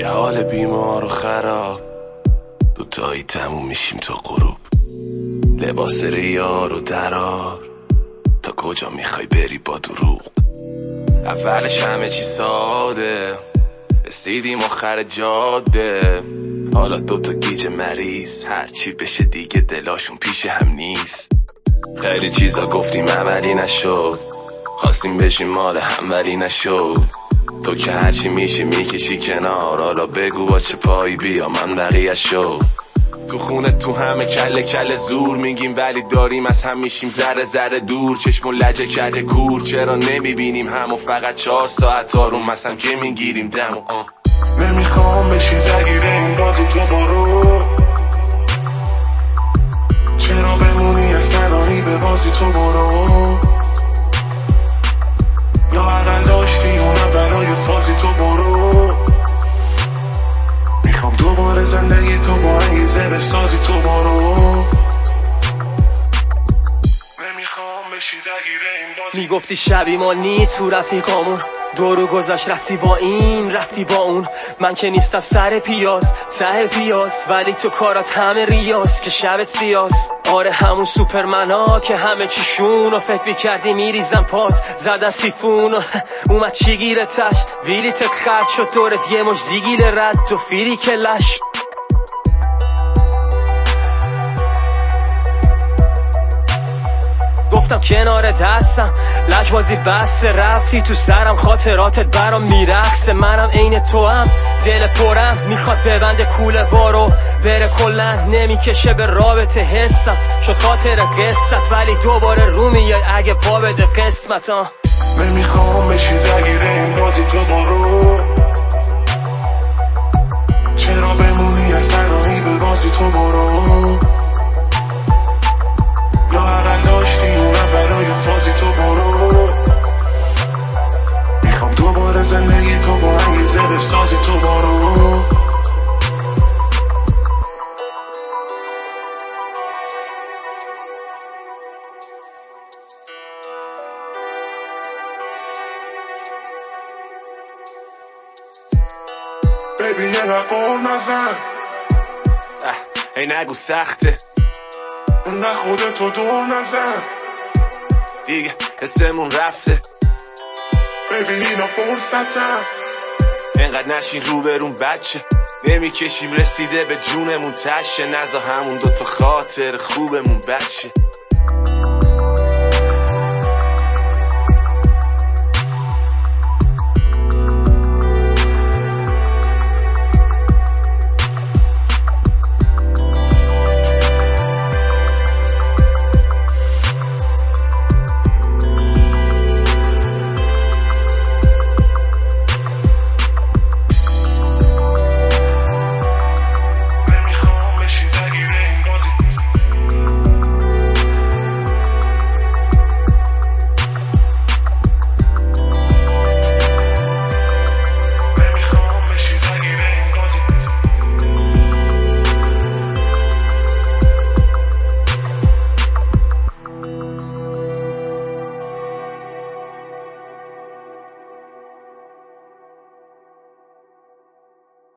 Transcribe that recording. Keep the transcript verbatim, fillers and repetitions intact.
یه حال بیمار و خراب، دوتایی تموم میشیم تا غروب. لباس ریار و درار، تا کجا میخوای بری با دروغ؟ اولش همه چی ساده، رسیدیم آخر جاده. حالا دوتا گیج مریض، هرچی بشه دیگه دلاشون پیش هم نیست. خیلی چیزا گفتیم عملی نشد، خواستیم بشیم مال هم ولی نشد. تو که هرچی میشه میکشی کنار، حالا بگو با چه پایی بیا من بقیه شد. تو خونه تو همه کله کله زور میگیم، ولی داریم از هم میشیم ذره ذره دور. چشم و لجه کرده کور، چرا نمیبینیم همو فقط چهار ساعت آروم مثلا که میگیریم دمو. نمیخوام بشی درگیر این بازی تو برو، چرا بمونی از تنهایی به بازی تو برو. لااقل داشتی اونم برای فازی تو برو. میخوام دوباره زندگی تو با انگیزه بسازی تو برو. نمیخوام بشی درگیر این بازی. میگفتی شبی ما نی تو رفیقامون، دورو گذاشت رفتی با این رفتی با اون. من که نیستم سر پیاز ته پیاز، ولی تو کارات همه ریاز که شبت سیاس. آره همون سوپرمنا که همه چیشون و فکر بیکردی میریزم پات زدن سیفون و اومد چی گیرتش ویلیتت خرد شد دورت یه مش زیگیل رد و فیری که لش. گفتم کنار دستم لجبازی بس رفتی تو سرم، خاطراتت برام میرخصه. منم عین تو هم دل پرم، میخواد ببنده کوله بارو بره کلن، نمیکشه به رابطه حسم شد خاطر قصت، ولی دوباره رو میای اگه پا بده قسمت. ها نمیخوام بشی درگیر این بازی تو برو، چرا بمونی از تنهایی به بازی تو برو. لااقل داشتی اونم برای فازی تو برو. میخوام دوباره زندگی تو با انگیزه بسازی تو برو. بیبی یه قول نزن، ای نگو سخته نه خودتو دور نزن، دیگه حسمون رفته. بیبی اینا فرصتم، اینقدر نشین رو برون بچه، نمیکشیم رسیده به جونمون تشه. نزا همون دوتا خاطر خوبمون بچه.